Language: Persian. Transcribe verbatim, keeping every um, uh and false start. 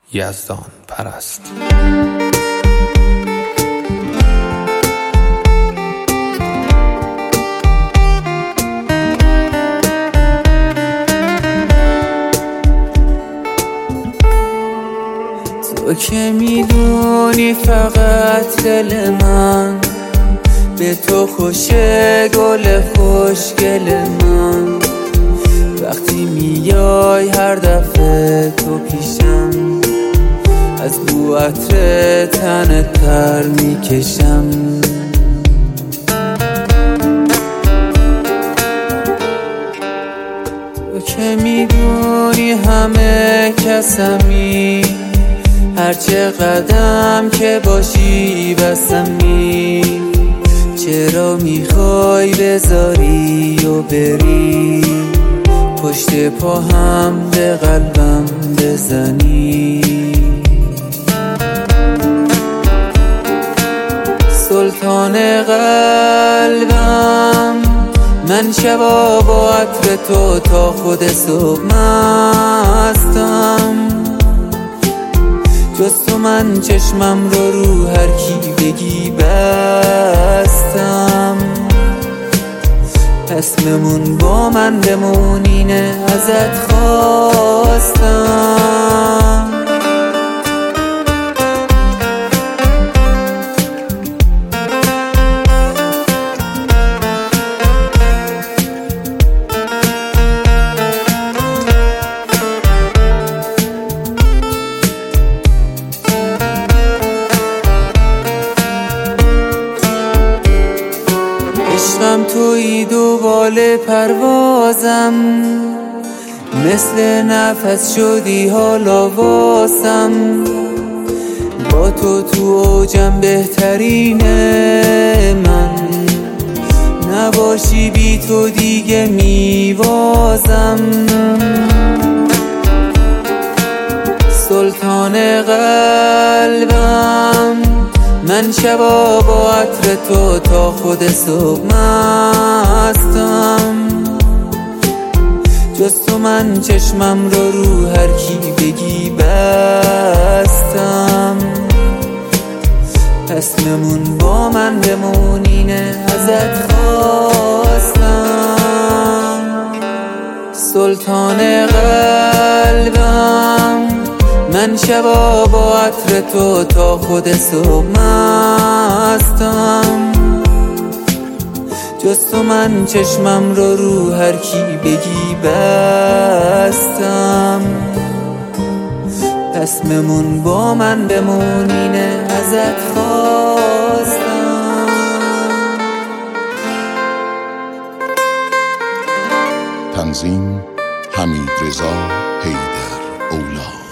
یزدان پرست. تو که میدونی فقط دل من به تو خوشه، گل خوشگل من. وقتی میای هر دفعه تو پیشم، از بو عطر تنت پر میکشم. تو که میدونی همه کسمی، هرچه قدم که باشی بسمی. چرا میخوای بذاری و بری، پشت پا هم به قلبم بزنی؟ سلطان قلبم، من شبا با عطر تو تا خود صبح مستم. جز تو من چشمم رو رو هر کی بگی بستم. اسممون با من بمون، اینه ازت خواستم. عشقم تویی، دوبال پروازم، مثل نفس شدی حالا واسم. با تو تو اوجم بهترینه، من نباشی بی تو دیگه میوازم. سلطان قلبم، من شبا با عطر تو تا خود صبح مستم. جز تو من چشمم رو رو هر کی بگی بستم. اسممون با من بمون، اینه ازت خواستم. سلطان قلبم، من شبا با عطر تو تا خود صبح مستم. جز تو من چشمم رو رو هر کی بگی بستم. اسممون با من بمون، اینه ازت خواستم. تنظیم حمید رضا حیدر اولاد.